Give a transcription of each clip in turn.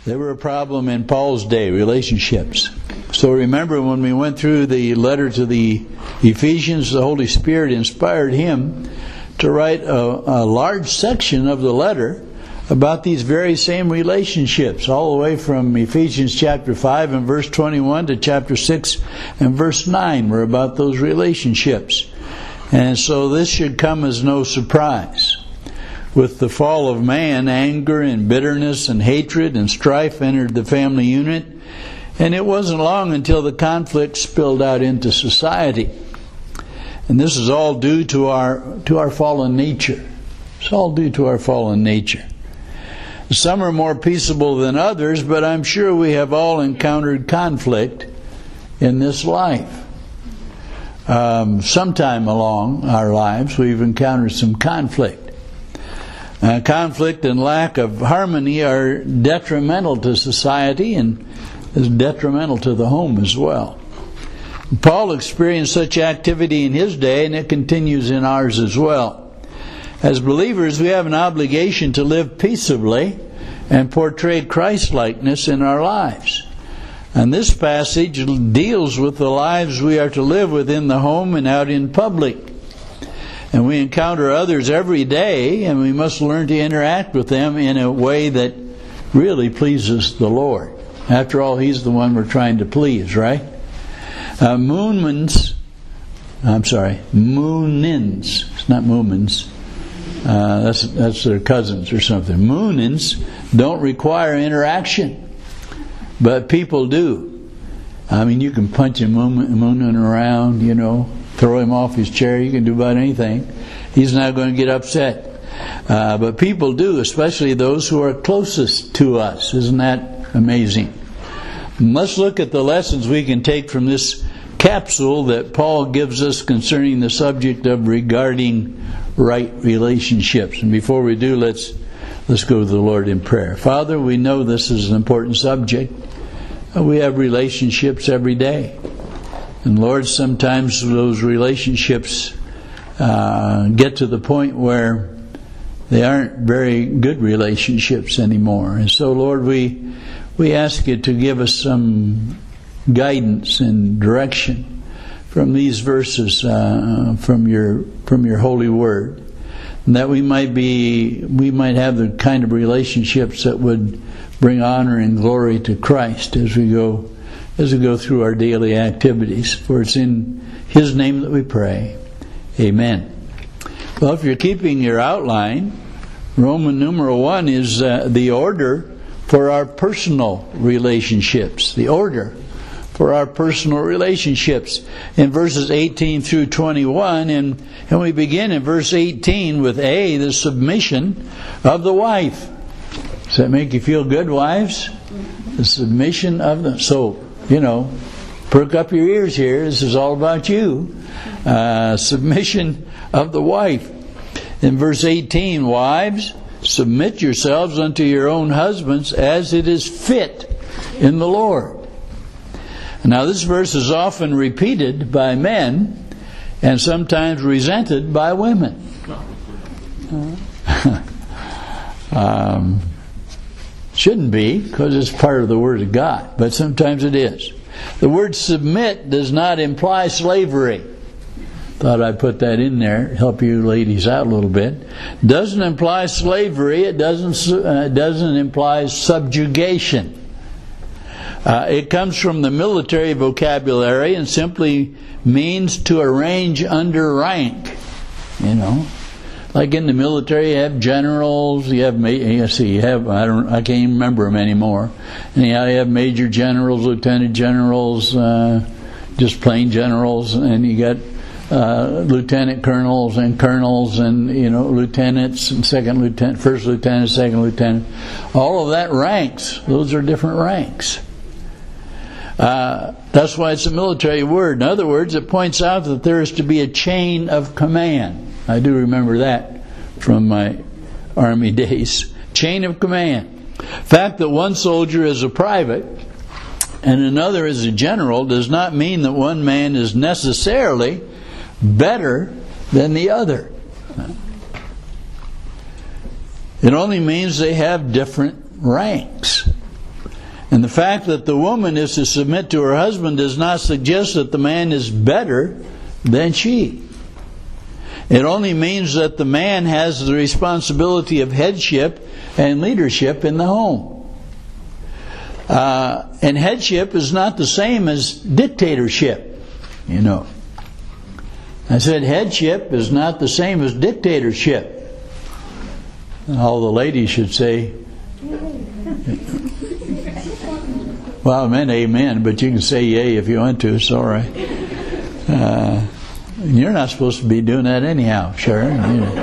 They were a problem in Paul's day, relationships. So remember when we went through the letter to the Ephesians, the Holy Spirit inspired him to write a large section of the letter about these very same relationships, all the way from Ephesians chapter 5 and verse 21 to chapter 6 and verse 9 were about those relationships. And so this should come as no surprise. With the fall of man, anger and bitterness and hatred and strife entered the family unit, and it wasn't long until the conflict spilled out into society. And this is all due to our fallen nature. It's all due to our fallen nature. Some are more peaceable than others, but I'm sure we have all encountered conflict in this life. Sometime along our lives, we've encountered some conflict. Conflict and lack of harmony are detrimental to society and is detrimental to the home as well. Paul experienced such activity in his day, and it continues in ours as well. As believers, we have an obligation to live peaceably and portray Christ-likeness in our lives. And this passage deals with the lives we are to live within the home and out in public. And we encounter others every day, and we must learn to interact with them in a way that really pleases the Lord. After all, He's the one we're trying to please, right? Moonins. It's not Moomins. That's their cousins or something. Moonins don't require interaction, but people do. I mean, you can punch a moonin around, throw him off his chair. You can do about anything. He's not going to get upset. But people do, especially those who are closest to us. Isn't that amazing? Let's look at the lessons we can take from this capsule that Paul gives us concerning the subject of regarding right relationships. And before we do, let's go to the Lord in prayer. Father, we know this is an important subject. We have relationships every day. And Lord, sometimes those relationships get to the point where they aren't very good relationships anymore. And so, Lord, we ask you to give us some guidance and direction from these verses from your holy word, and that we might have the kind of relationships that would bring honor and glory to Christ as we go through our daily activities. For it's in His name that we pray. Amen. Well, if you're keeping your outline, Roman numeral 1 is the order for our personal relationships. The order for our personal relationships in verses 18 through 21. And we begin in verse 18 with A, the submission of the wife. Does that make you feel good, wives? The submission of the... So, perk up your ears here. This is all about you. Submission of the wife. In verse 18, wives, submit yourselves unto your own husbands as it is fit in the Lord. Now this verse is often repeated by men and sometimes resented by women. Shouldn't be, because it's part of the Word of God, but sometimes it is. The word submit does not imply slavery. Thought I'd put that in there, help you ladies out a little bit. Doesn't imply slavery. It doesn't imply subjugation. It comes from the military vocabulary and simply means to arrange under rank. Like in the military, you have generals. I can't even remember them anymore. Anyhow, you have major generals, lieutenant generals, just plain generals, and you got lieutenant colonels and colonels and lieutenants and second lieutenant, first lieutenant, second lieutenant. All of that ranks. Those are different ranks. That's why it's a military word. In other words, it points out that there is to be a chain of command. I do remember that from my army days. Chain of command. The fact that one soldier is a private and another is a general does not mean that one man is necessarily better than the other. It only means they have different ranks. And the fact that the woman is to submit to her husband does not suggest that the man is better than she. It only means that the man has the responsibility of headship and leadership in the home. And headship is not the same as dictatorship, you know. I said headship is not the same as dictatorship. All the ladies should say, well, I meant amen, but you can say yay if you want to, it's all right. You're not supposed to be doing that anyhow, Sharon.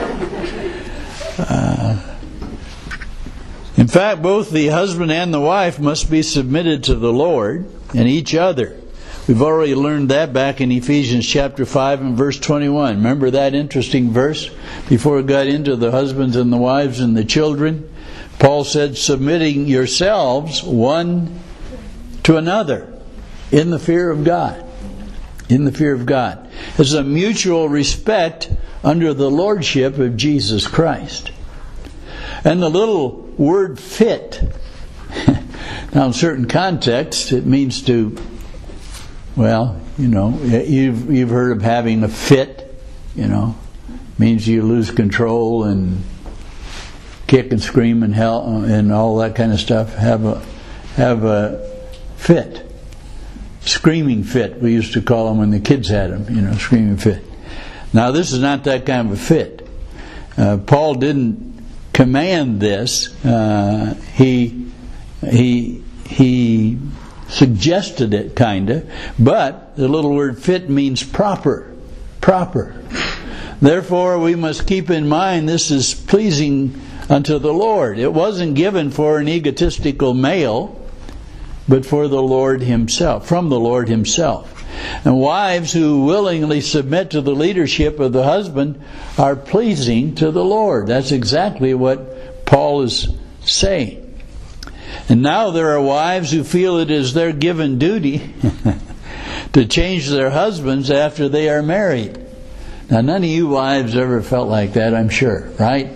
In fact, both the husband and the wife must be submitted to the Lord and each other. We've already learned that back in Ephesians chapter 5 and verse 21. Remember that interesting verse before it got into the husbands and the wives and the children? Paul said, submitting yourselves one to another in the fear of God. In the fear of God. As a mutual respect under the lordship of Jesus Christ. And the little word fit. Now in certain contexts it means to, well, you know, you've heard of having a fit, you know. Means you lose control and kick and scream and hell and all that kind of stuff. Have a fit. Screaming fit, we used to call them when the kids had them, you know, screaming fit. Now this is not that kind of a fit. Paul didn't command this. He suggested it, kinda, but the little word fit means proper. Therefore we must keep in mind this is pleasing unto the Lord. It wasn't given for an egotistical male, but for the Lord Himself, from the Lord Himself. And wives who willingly submit to the leadership of the husband are pleasing to the Lord. That's exactly what Paul is saying. And now there are wives who feel it is their given duty to change their husbands after they are married. Now none of you wives ever felt like that, I'm sure, right?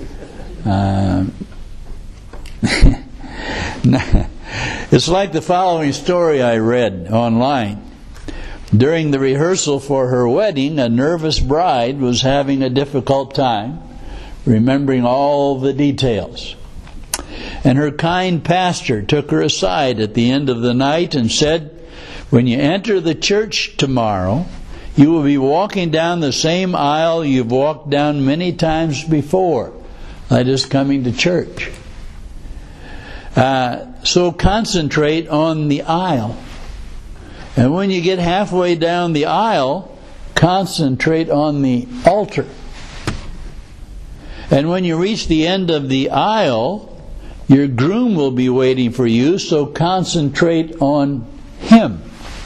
It's like the following story I read online. During the rehearsal for her wedding, a nervous bride was having a difficult time remembering all the details. And her kind pastor took her aside at the end of the night and said, when you enter the church tomorrow, you will be walking down the same aisle you've walked down many times before. That is coming to church. So concentrate on the aisle. And when you get halfway down the aisle, concentrate on the altar. And when you reach the end of the aisle, your groom will be waiting for you, so concentrate on him.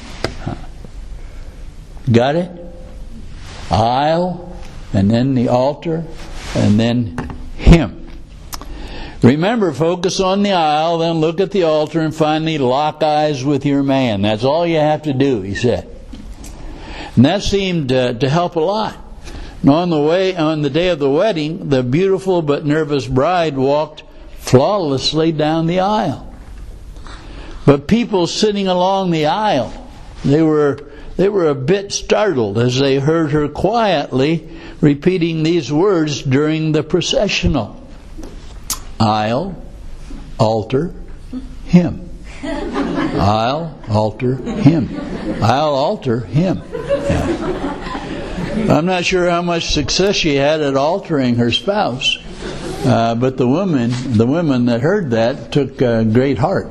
Got it? Aisle, and then the altar, and then him. Remember, focus on the aisle, then look at the altar, and finally lock eyes with your man. That's all you have to do, he said. And that seemed to help a lot. And on the day of the wedding, the beautiful but nervous bride walked flawlessly down the aisle. But people sitting along the aisle, they were a bit startled as they heard her quietly repeating these words during the processional. Aisle, altar, him. Aisle, altar, him. Aisle, altar, him. Yeah. I'm not sure how much success she had at altering her spouse, but the women that heard that took great heart.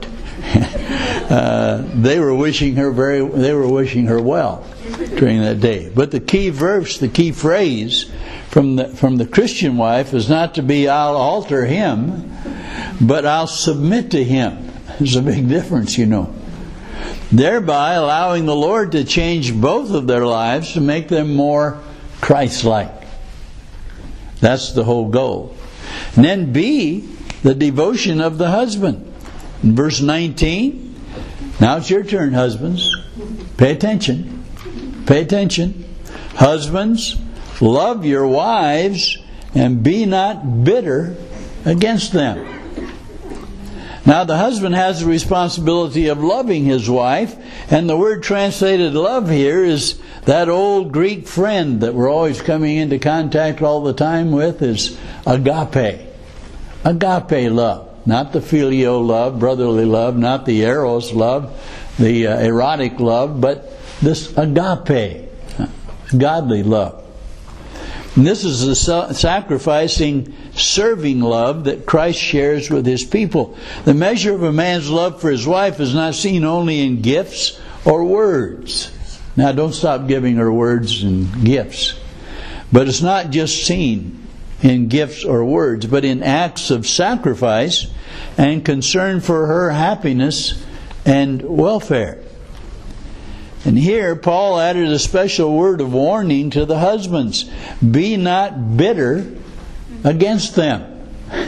They were wishing her well during that day. But the key verse, the key phrase from the Christian wife is not to be I'll alter him, but I'll submit to him. There's a big difference, you know. Thereby allowing the Lord to change both of their lives to make them more Christ-like. That's the whole goal. And then B, the devotion of the husband. In verse 19, now it's your turn, husbands. Pay attention. Pay attention. Husbands, love your wives and be not bitter against them. Now the husband has the responsibility of loving his wife, and the word translated love here is that old Greek friend that we're always coming into contact all the time with, is agape. Agape love. Not the filial love, brotherly love, not the eros love, the erotic love, but this agape, godly love. And this is the sacrificing, serving love that Christ shares with His people. The measure of a man's love for his wife is not seen only in gifts or words. Now, don't stop giving her words and gifts. But it's not just seen in gifts or words, but in acts of sacrifice and concern for her happiness and welfare. And here Paul added a special word of warning to the husbands. Be not bitter against them.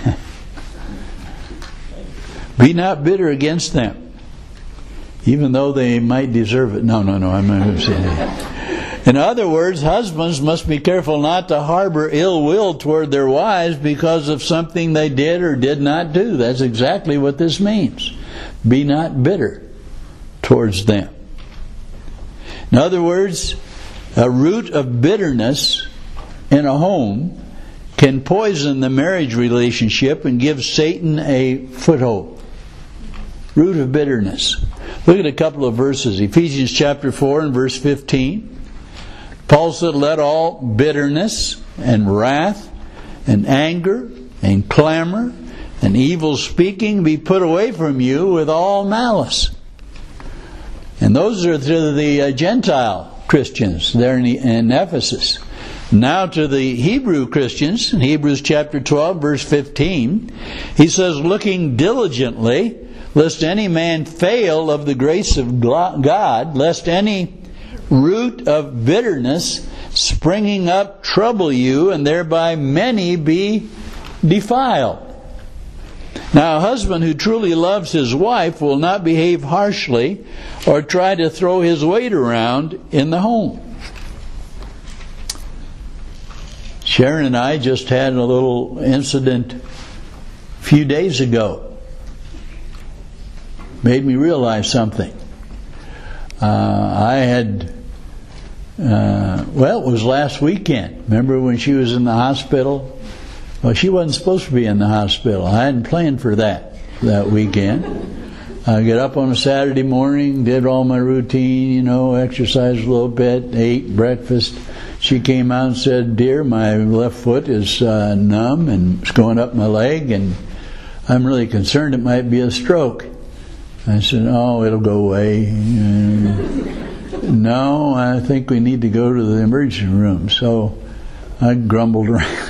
Be not bitter against them, even though they might deserve it. No, I'm not going to say that. In other words, husbands must be careful not to harbor ill will toward their wives because of something they did or did not do. That's exactly what this means. Be not bitter towards them. In other words, a root of bitterness in a home can poison the marriage relationship and give Satan a foothold. Root of bitterness. Look at a couple of verses. Ephesians chapter 4 and verse 15. Paul said, let all bitterness and wrath and anger and clamor and evil speaking be put away from you with all malice. And those are to the Gentile Christians there in Ephesus. Now to the Hebrew Christians, in Hebrews chapter 12, verse 15, he says, looking diligently, lest any man fail of the grace of God, lest any root of bitterness springing up trouble you, and thereby many be defiled. Now, a husband who truly loves his wife will not behave harshly or try to throw his weight around in the home. Sharon and I just had a little incident a few days ago. Made me realize something. It was last weekend. Remember when she was in the hospital? Well, she wasn't supposed to be in the hospital. I hadn't planned for that weekend. I get up on a Saturday morning, did all my routine, exercised a little bit, ate breakfast. She came out and said, dear, my left foot is numb and it's going up my leg, and I'm really concerned it might be a stroke. I said, oh, it'll go away. No, I think we need to go to the emergency room. So I grumbled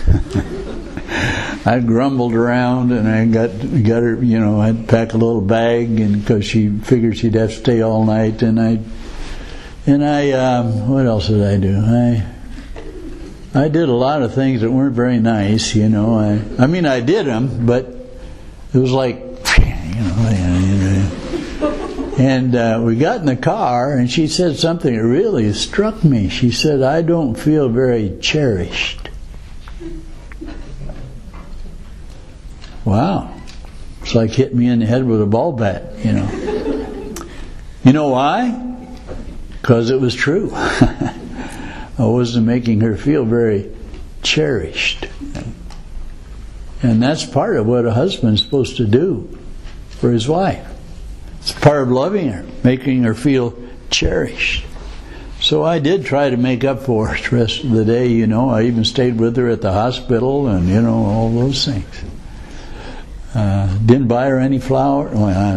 around. And I got her, I'd pack a little bag, and because she figured she'd have to stay all night. And I what else did I do? I did a lot of things that weren't very nice, I did them, but it was like, And we got in the car, and she said something that really struck me. She said, I don't feel very cherished. Wow. It's like hitting me in the head with a ball bat, You know why? Because it was true. I wasn't making her feel very cherished. And that's part of what a husband's supposed to do for his wife. It's part of loving her, making her feel cherished. So I did try to make up for it the rest of the day, I even stayed with her at the hospital and, all those things. Didn't buy her any flowers.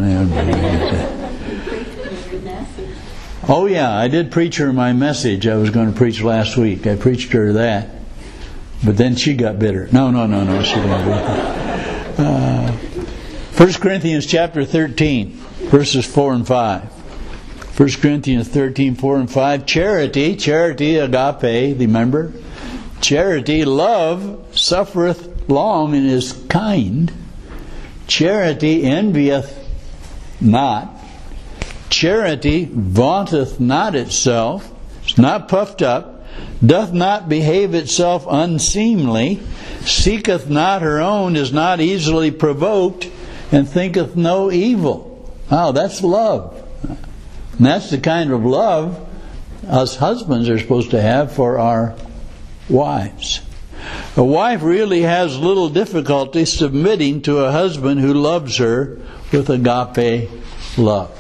Oh yeah, I did preach her my message I was going to preach last week. I preached her that. But then she got bitter. No, she didn't get bitter. 1 Corinthians chapter 13. Verses 4 and 5. 1 Corinthians 13, 4 and 5. Charity, agape, remember? Charity, love, suffereth long and is kind. Charity envieth not. Charity vaunteth not itself, is not puffed up, doth not behave itself unseemly, seeketh not her own, is not easily provoked, and thinketh no evil. Oh, that's love. And that's the kind of love us husbands are supposed to have for our wives. A wife really has little difficulty submitting to a husband who loves her with agape love.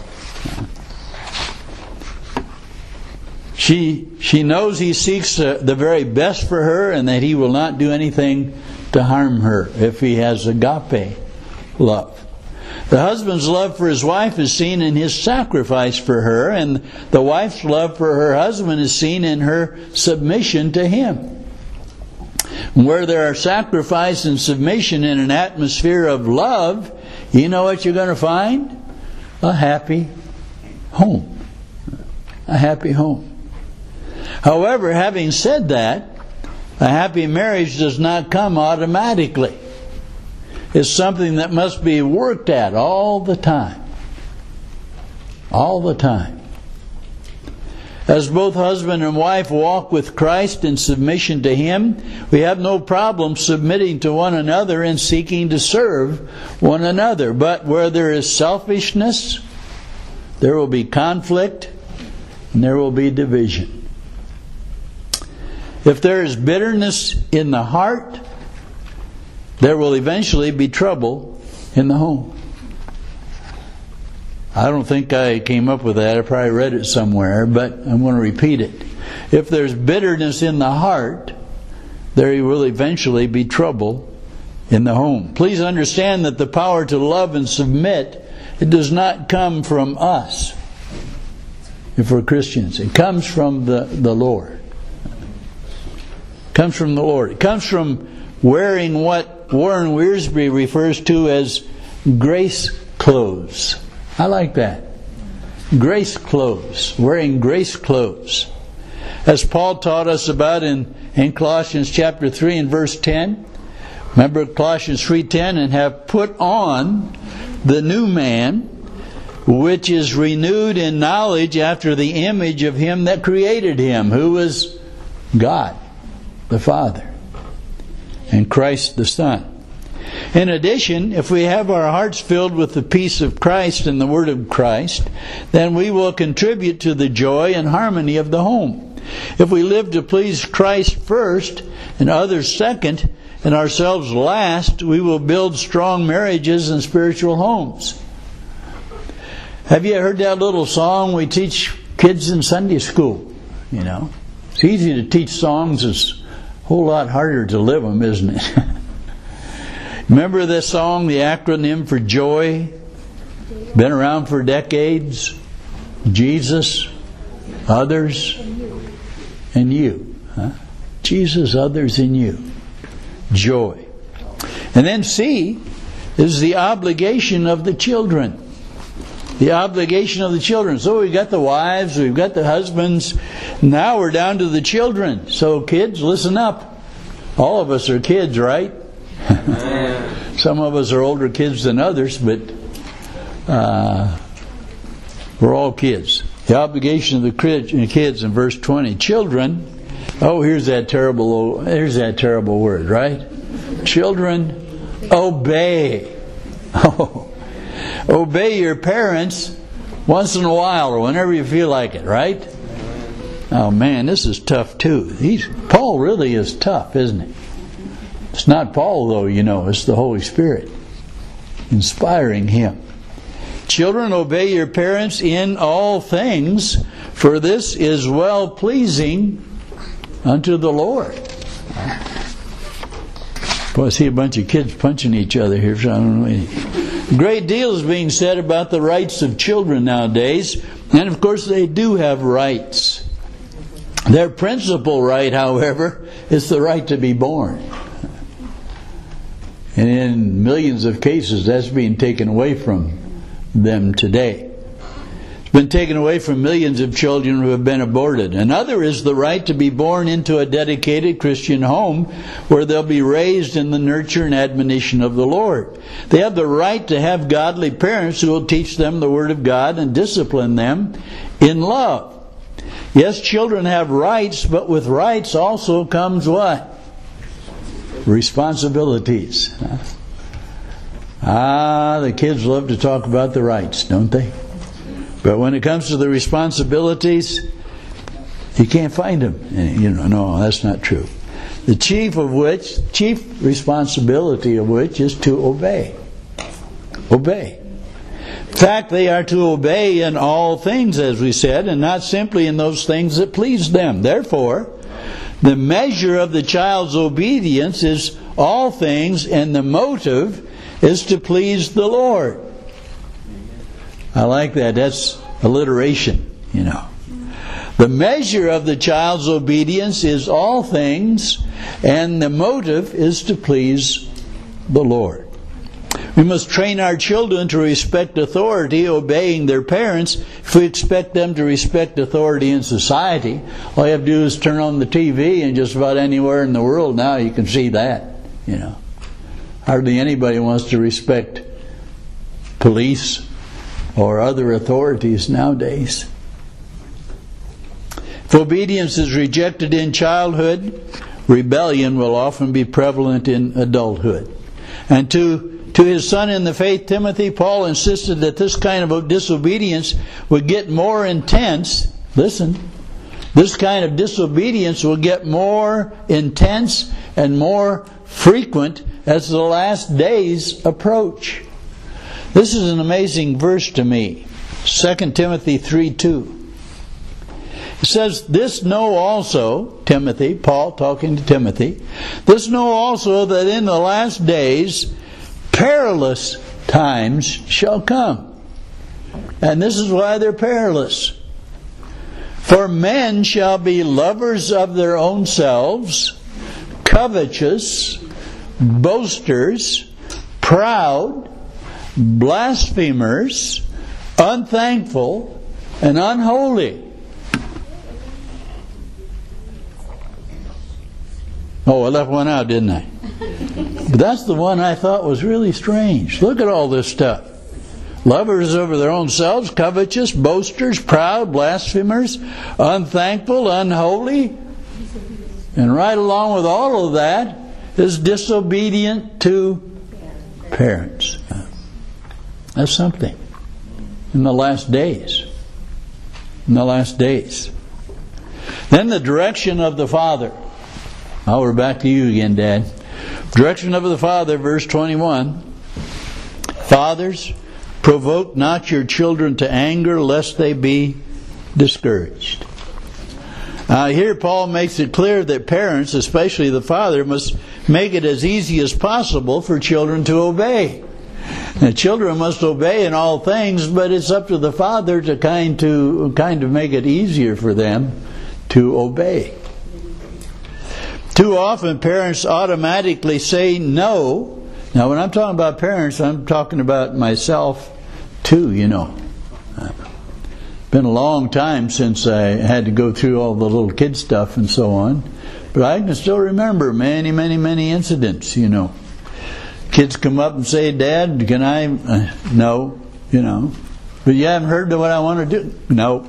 She knows he seeks the very best for her and that he will not do anything to harm her if he has agape love. The husband's love for his wife is seen in his sacrifice for her, and the wife's love for her husband is seen in her submission to him. Where there are sacrifice and submission in an atmosphere of love, you know what you're going to find? A happy home. A happy home. However, having said that, a happy marriage does not come automatically. It's something that must be worked at all the time. All the time. As both husband and wife walk with Christ in submission to Him, we have no problem submitting to one another and seeking to serve one another. But where there is selfishness, there will be conflict and there will be division. If there is bitterness in the heart, there will eventually be trouble in the home. I don't think I came up with that. I probably read it somewhere, but I'm going to repeat it. If there's bitterness in the heart, there will eventually be trouble in the home. Please understand that the power to love and submit, it does not come from us. If we're Christians, it comes from the Lord. It comes from the Lord. It comes from wearing what Warren Wiersbe refers to as grace clothes. I like that. Grace clothes. Wearing grace clothes. As Paul taught us about in Colossians chapter 3 and verse 10. Remember Colossians 3:10, and have put on the new man, which is renewed in knowledge after the image of Him that created him, who is God, the Father, and Christ the Son. In addition, if we have our hearts filled with the peace of Christ and the Word of Christ, then we will contribute to the joy and harmony of the home. If we live to please Christ first and others second and ourselves last, we will build strong marriages and spiritual homes. Have you heard that little song we teach kids in Sunday school? You know, it's easy to teach songs. It's a whole lot harder to live them, isn't it? Remember this song, the acronym for JOY? Been around for decades. Jesus, others, and you. Huh? Jesus, others, and you. Joy. And then C is the obligation of the children. The obligation of the children. So we've got the wives, we've got the husbands. Now we're down to the children. So kids, listen up. All of us are kids, right? Some of us are older kids than others, but we're all kids. The obligation of the kids in verse 20. Children, here's that terrible word, right? Children, obey. Obey your parents once in a while or whenever you feel like it, right? Oh man, this is tough too. Paul really is tough, isn't he? It's not Paul though, it's the Holy Spirit inspiring him. Children, obey your parents in all things, for this is well pleasing unto the Lord. Boy, I see a bunch of kids punching each other here. So I don't know. A great deal is being said about the rights of children nowadays, and of course they do have rights. Their principal right, however, is the right to be born. And in millions of cases, that's being taken away from them today. It's been taken away from millions of children who have been aborted. Another is the right to be born into a dedicated Christian home where they'll be raised in the nurture and admonition of the Lord. They have the right to have godly parents who will teach them the Word of God and discipline them in love. Yes, children have rights, but with rights also comes what? Responsibilities. The kids love to talk about the rights, don't they? But when it comes to the responsibilities, you can't find them. No, that's not true. The chief responsibility of which is to obey. Obey. In fact, they are to obey in all things, as we said, and not simply in those things that please them. Therefore, the measure of the child's obedience is all things, and the motive is to please the Lord. I like that. That's alliteration, The measure of the child's obedience is all things, and the motive is to please the Lord. We must train our children to respect authority, obeying their parents. If we expect them to respect authority in society, all you have to do is turn on the TV, and just about anywhere in the world now you can see that. Hardly anybody wants to respect police or other authorities nowadays. If obedience is rejected in childhood, rebellion will often be prevalent in adulthood. And to his son in the faith, Timothy, Paul insisted that this kind of disobedience would get more intense. Listen, this kind of disobedience will get more intense and more frequent as the last days approach. This is an amazing verse to me. 2 Timothy 3:2. It says, "This know also," Timothy, Paul talking to Timothy, "this know also that in the last days perilous times shall come." And this is why they're perilous. "For men shall be lovers of their own selves, covetous, boasters, proud, blasphemers, unthankful, and unholy." Oh, I left one out, didn't I? But that's the one I thought was really strange. Look at all this stuff. Lovers of their own selves, covetous, boasters, proud, blasphemers, unthankful, unholy. And right along with all of that is disobedient to parents. That's something. In the last days. In the last days. Then the direction of the Father. Now we're back to you again, Dad. Direction of the Father, verse 21. "Fathers, provoke not your children to anger, lest they be discouraged." Here Paul makes it clear that parents, especially the father, must make it as easy as possible for children to obey. Now, children must obey in all things, but it's up to the father to kind of make it easier for them to obey. Too often parents automatically say no. Now when I'm talking about parents, I'm talking about myself too, Been a long time since I had to go through all the little kid stuff and so on. But I can still remember many, many, many incidents, Kids come up and say, "Dad, can I?" No, But you haven't heard of what I want to do? No.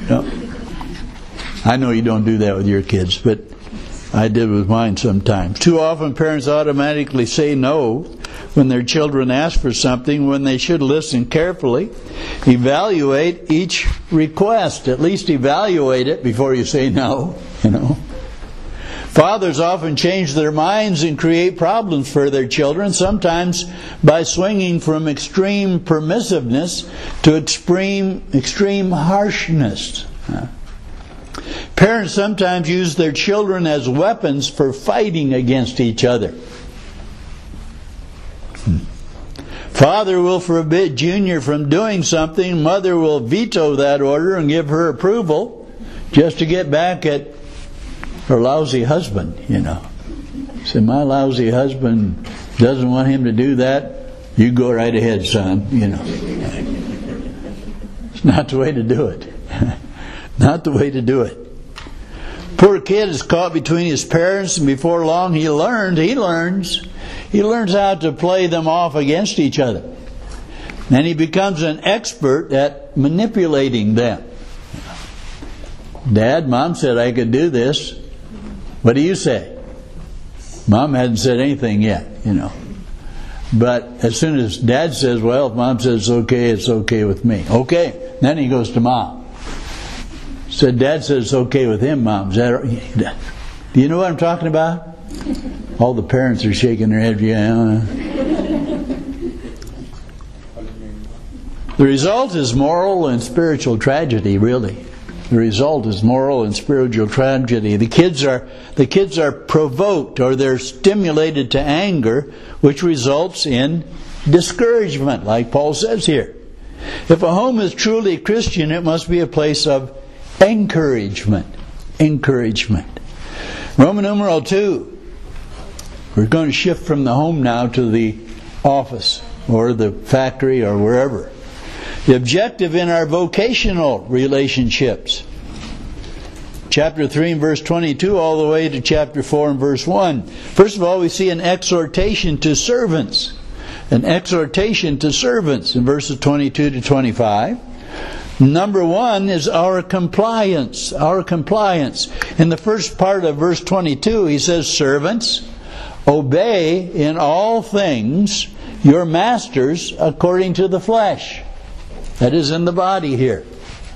I know you don't do that with your kids, but I did with mine sometimes. Too often parents automatically say no when their children ask for something, when they should listen carefully, evaluate each request. At least evaluate it before you say no, Fathers often change their minds and create problems for their children, sometimes by swinging from extreme permissiveness to extreme harshness. Parents sometimes use their children as weapons for fighting against each other. Father will forbid Junior from doing something. Mother will veto that order and give her approval just to get back at her lousy husband, Say, my lousy husband doesn't want him to do that. You go right ahead, son, It's not the way to do it. Not the way to do it. Poor kid is caught between his parents, and before long he learns how to play them off against each other. And he becomes an expert at manipulating them. "Dad, Mom said I could do this. What do you say?" Mom hadn't said anything yet, But as soon as Dad says, well, if Mom says it's okay with me. Okay. Then he goes to Mom. Said, Dad says it's okay with him, Mom. Is that, do you know what I'm talking about? All the parents are shaking their head. Yeah. The result is moral and spiritual tragedy, really. The result is moral and spiritual tragedy. The kids are provoked, or they're stimulated to anger, which results in discouragement, like Paul says here. If a home is truly Christian, it must be a place of encouragement. Encouragement. Roman numeral 2. We're going to shift from the home now to the office or the factory or wherever. The objective in our vocational relationships. Chapter 3 and verse 22 all the way to chapter 4 and verse 1. First of all, we see an exhortation to servants. An exhortation to servants in verses 22 to 25. Number 1 is our compliance. Our compliance. In the first part of verse 22, he says, servants, obey in all things your masters according to the flesh. That is in the body here.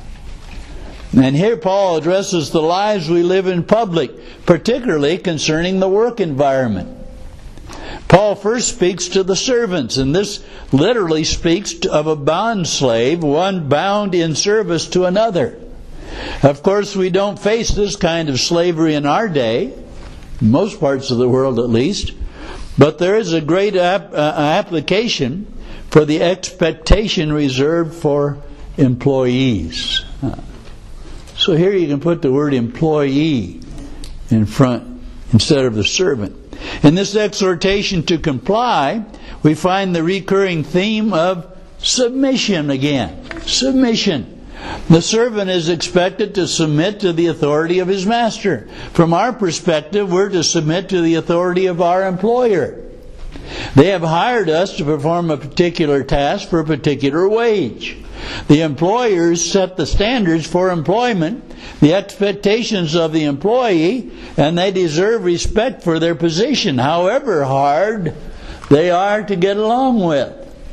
And here Paul addresses the lives we live in public, particularly concerning the work environment. Paul first speaks to the servants, and this literally speaks of a bond slave, one bound in service to another. Of course, we don't face this kind of slavery in our day, in most parts of the world at least, but there is a great application for the expectation reserved for employees. So here you can put the word employee in front instead of the servant. In this exhortation to comply, we find the recurring theme of submission again. Submission. The servant is expected to submit to the authority of his master. From our perspective, we're to submit to the authority of our employer. They have hired us to perform a particular task for a particular wage. The employers set the standards for employment, the expectations of the employee, and they deserve respect for their position, however hard they are to get along with.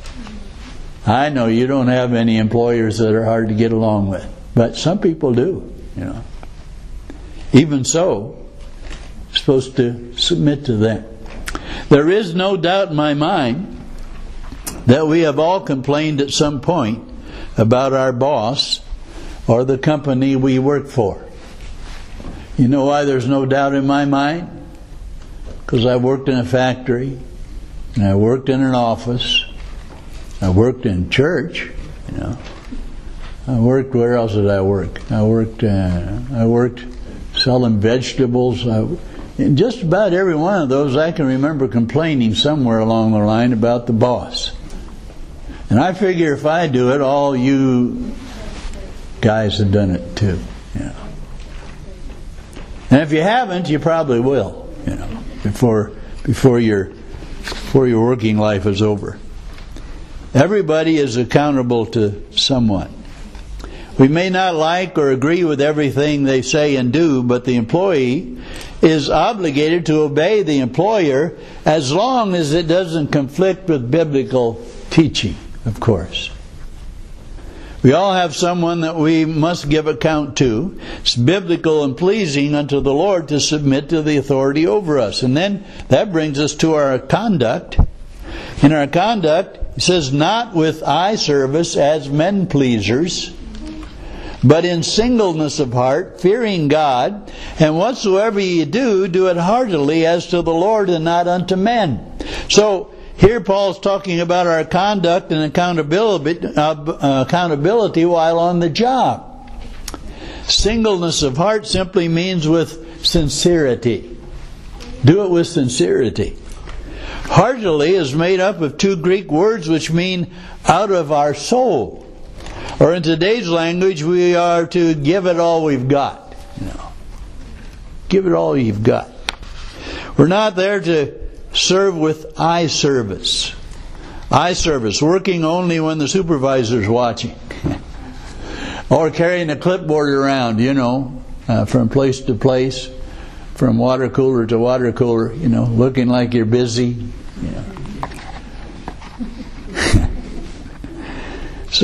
I know you don't have any employers that are hard to get along with, but some people do, Even so, you're supposed to submit to them. There is no doubt in my mind that we have all complained at some point about our boss or the company we work for. You know why there's no doubt in my mind? Because I worked in a factory, and I worked in an office, I worked in church, I worked, where else did I work? I worked selling vegetables. In just about every one of those, I can remember complaining somewhere along the line about the boss. And I figure if I do it, all you guys have done it too. And if you haven't, you probably will. Before your working life is over. Everybody is accountable to someone. We may not like or agree with everything they say and do, but the employee is obligated to obey the employer as long as it doesn't conflict with biblical teaching, of course. We all have someone that we must give account to. It's biblical and pleasing unto the Lord to submit to the authority over us. And then that brings us to our conduct. In our conduct, it says, not with eye service as men pleasers, but in singleness of heart, fearing God, and whatsoever ye do, do it heartily as to the Lord and not unto men. So here Paul's talking about our conduct and accountability while on the job. Singleness of heart simply means with sincerity. Do it with sincerity. Heartily is made up of two Greek words which mean out of our soul. Or in today's language, we are to give it all we've got. Give it all you've got. We're not there to serve with eye service. Eye service, working only when the supervisor's watching. Or carrying a clipboard around, from place to place, from water cooler to water cooler, looking like you're busy.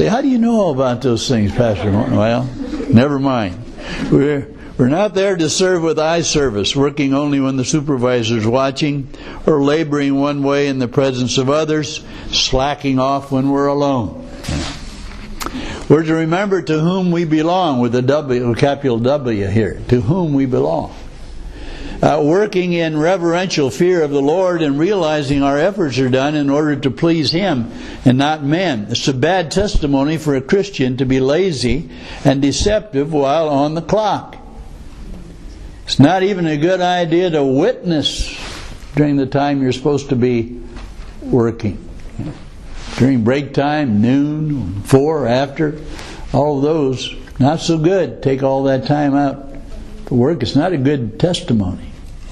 Say, how do you know all about those things, Pastor Morton? Well, never mind. We're not there to serve with eye service, working only when the supervisor's watching, or laboring one way in the presence of others, slacking off when we're alone. We're to remember to whom we belong, with a W, a capital W here, to whom we belong. Working in reverential fear of the Lord and realizing our efforts are done in order to please Him and not men. It's a bad testimony for a Christian to be lazy and deceptive while on the clock. It's not even a good idea to witness during the time you're supposed to be working. During break time, noon, 4, after, all of those, not so good. Take all that time out for work. It's not a good testimony.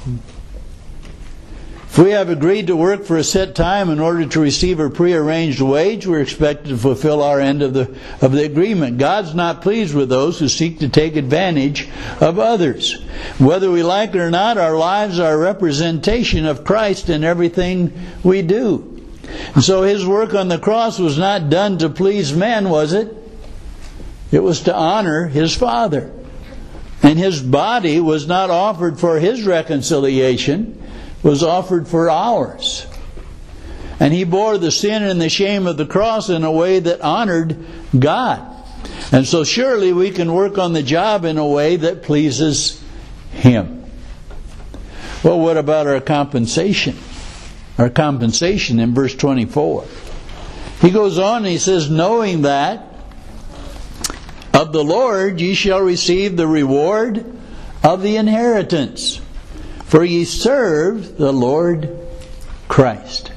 If we have agreed to work for a set time in order to receive a prearranged wage, we're expected to fulfill our end of the agreement. God's not pleased with those who seek to take advantage of others. Whether we like it or not, our lives are a representation of Christ in everything we do. And so His work on the cross was not done to please men, was it? It was to honor His Father. And His body was not offered for His reconciliation, was offered for ours. And He bore the sin and the shame of the cross in a way that honored God. And so surely we can work on the job in a way that pleases Him. Well, what about our compensation? Our compensation in verse 24. He goes on and he says, knowing that of the Lord ye shall receive the reward of the inheritance, for ye serve the Lord Christ.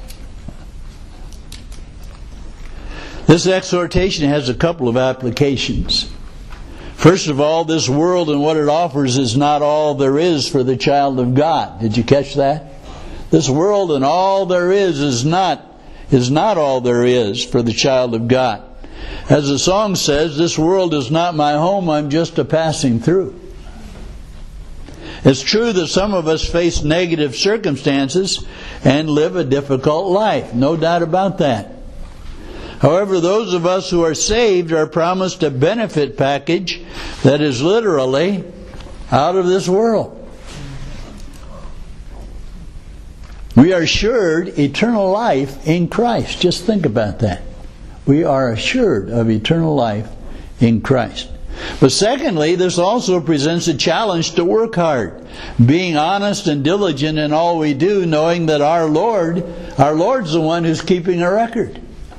This exhortation has a couple of applications. First of all, this world and what it offers is not all there is for the child of God. Did you catch that? This world and all there is not all there is for the child of God. As the song says, this world is not my home, I'm just a passing through. It's true that some of us face negative circumstances and live a difficult life. No doubt about that. However, those of us who are saved are promised a benefit package that is literally out of this world. We are assured eternal life in Christ. Just think about that. We are assured of eternal life in Christ. But secondly, this also presents a challenge to work hard, being honest and diligent in all we do, knowing that our Lord's the one who's keeping a record.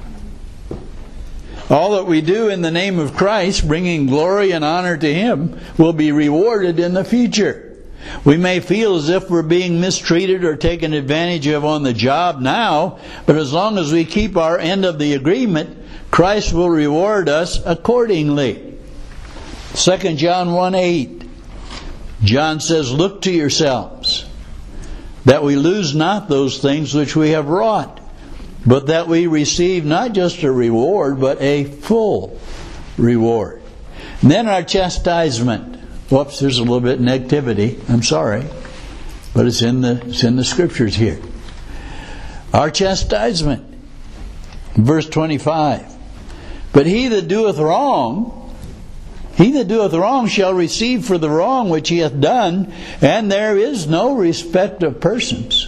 All that we do in the name of Christ, bringing glory and honor to Him, will be rewarded in the future. We may feel as if we're being mistreated or taken advantage of on the job now, but as long as we keep our end of the agreement, Christ will reward us accordingly. 2 John 1:8, John says, look to yourselves, that we lose not those things which we have wrought, but that we receive not just a reward, but a full reward. And then our chastisement. Whoops, there's a little bit of negativity. I'm sorry. But it's in the scriptures here. Our chastisement. Verse 25. But he that doeth wrong shall receive for the wrong which he hath done, and there is no respect of persons.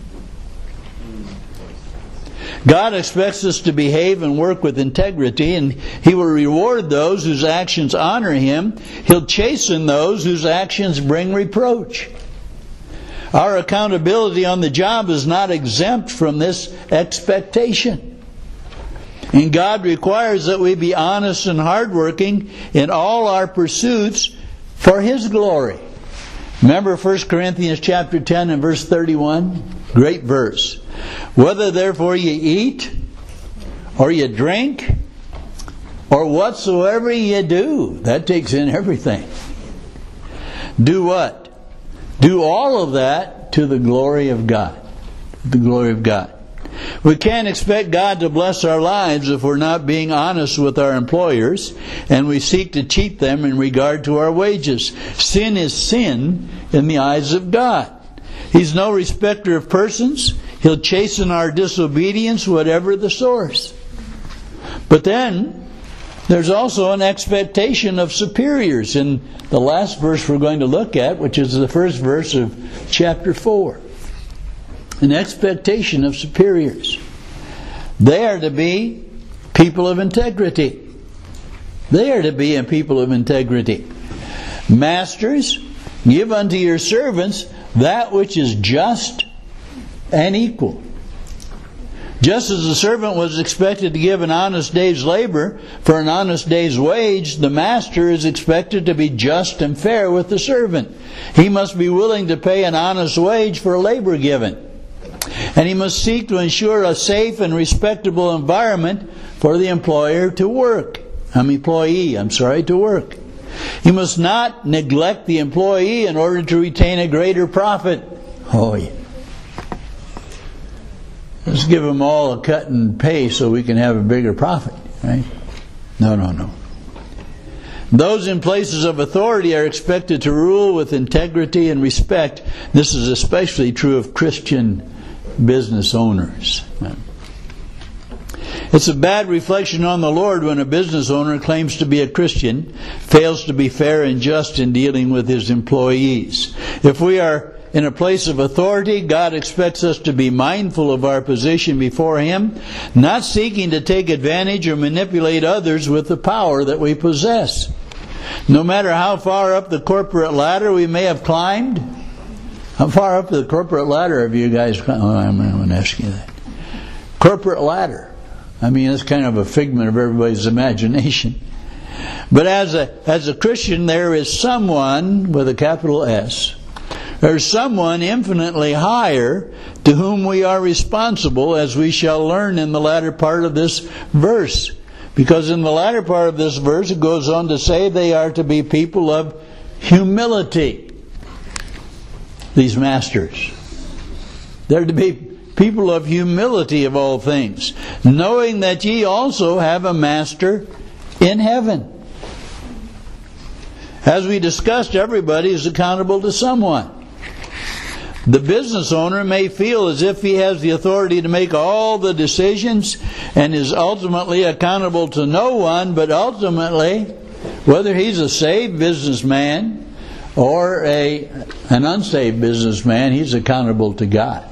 God expects us to behave and work with integrity, and He will reward those whose actions honor Him. He'll chasten those whose actions bring reproach. Our accountability on the job is not exempt from this expectation. And God requires that we be honest and hardworking in all our pursuits for His glory. Remember 1 Corinthians chapter 10 and verse 31? Great verse. Whether therefore ye eat, or ye drink, or whatsoever ye do, that takes in everything. Do what? Do all of that to the glory of God. The glory of God. We can't expect God to bless our lives if we're not being honest with our employers and we seek to cheat them in regard to our wages. Sin is sin in the eyes of God. He's no respecter of persons. He'll chasten our disobedience, whatever the source. But then, There's also an expectation of superiors in the last verse we're going to look at, which is the first verse of chapter 4. An expectation of superiors. They are to be people of integrity. They are to be a people of integrity. Masters, give unto your servants that which is just and equal. Just as the servant was expected to give an honest day's labor for an honest day's wage, the master is expected to be just and fair with the servant. He must be willing to pay an honest wage for a labor given. And he must seek to ensure a safe and respectable environment for the employee to work. He must not neglect the employee in order to retain a greater profit. Oh, yeah. Let's give them all a cut in pay so we can have a bigger profit, right? No. Those in places of authority are expected to rule with integrity and respect. This is especially true of Christian business owners. It's a bad reflection on the Lord when a business owner claims to be a Christian, fails to be fair and just in dealing with his employees. If we are in a place of authority, God expects us to be mindful of our position before Him, not seeking to take advantage or manipulate others with the power that we possess. No matter how far up the corporate ladder we may have climbed. How far up the corporate ladder have you guys climbed? Oh, I'm going to ask you that. Corporate ladder. I mean, it's kind of a figment of everybody's imagination. But as a Christian, there is someone with a capital S. There's someone infinitely higher to whom we are responsible, as we shall learn in the latter part of this verse. Because in the latter part of this verse, it goes on to say they are to be people of humility. These masters. They're to be people of humility of all things, knowing that ye also have a master in heaven. As we discussed, everybody is accountable to someone. The business owner may feel as if he has the authority to make all the decisions and is ultimately accountable to no one, but ultimately, whether he's a saved businessman or an unsaved businessman, he's accountable to God.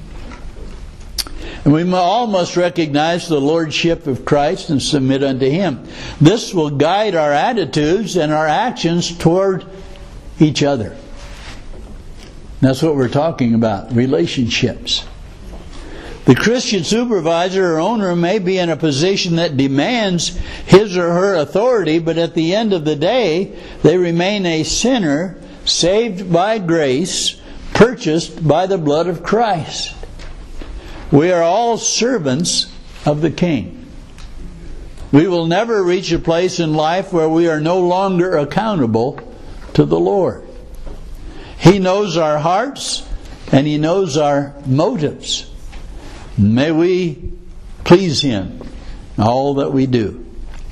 And we all must recognize the lordship of Christ and submit unto Him. This will guide our attitudes and our actions toward each other. That's what we're talking about, relationships. The Christian supervisor or owner may be in a position that demands his or her authority, but at the end of the day, they remain a sinner saved by grace, purchased by the blood of Christ. We are all servants of the King. We will never reach a place in life where we are no longer accountable to the Lord. He knows our hearts and He knows our motives. May we please Him in all that we do.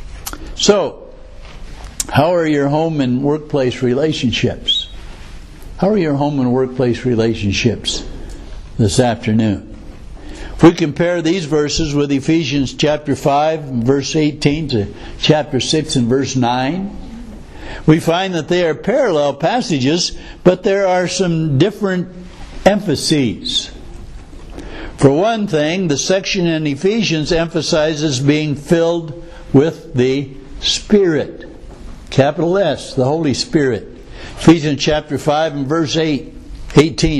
So, how are your home and workplace relationships? How are your home and workplace relationships this afternoon? If we compare these verses with Ephesians chapter 5, verse 18 to chapter 6 and verse 9, we find that they are parallel passages, but there are some different emphases. For one thing, the section in Ephesians emphasizes being filled with the Spirit. Capital S, the Holy Spirit. Ephesians chapter 5 and verse 18.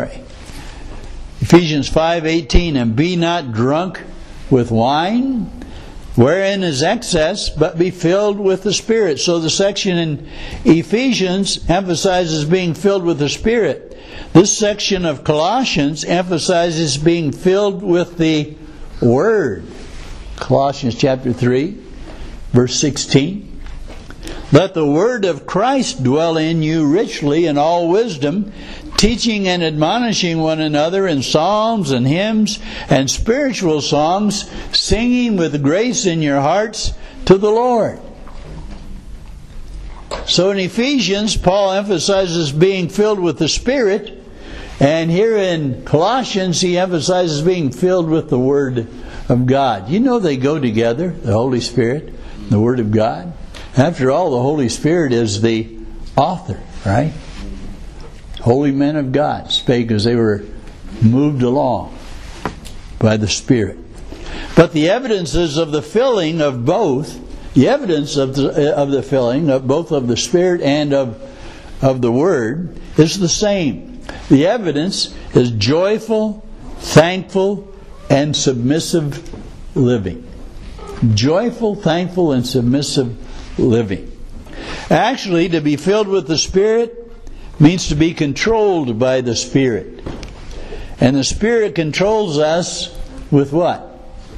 Ephesians 5:18, and be not drunk with wine, wherein is excess, but be filled with the Spirit. So the section in Ephesians emphasizes being filled with the Spirit. This section of Colossians emphasizes being filled with the Word. Colossians chapter 3, verse 16. Let the word of Christ dwell in you richly in all wisdom, teaching and admonishing one another in psalms and hymns and spiritual songs, singing with grace in your hearts to the Lord. So in Ephesians, Paul emphasizes being filled with the Spirit, and here in Colossians, he emphasizes being filled with the Word of God. You know they go together, the Holy Spirit, The Word of God. After all, the Holy Spirit is the author, right? Holy men of God spake as they were moved along by the Spirit. But the evidences of the filling of both, the evidence of the filling of both of the Spirit and of the Word is the same. The evidence is joyful, thankful, and submissive living. Joyful, thankful, and submissive living. Actually, to be filled with the Spirit means to be controlled by the Spirit. And the Spirit controls us with what?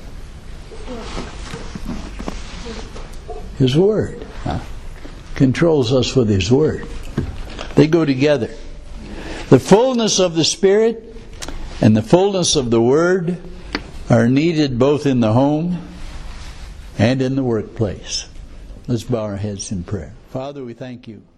His Word. Controls us with His Word. They go together. The fullness of the Spirit and the fullness of the Word are needed both in the home and in the workplace. Let's bow our heads in prayer. Father, we thank You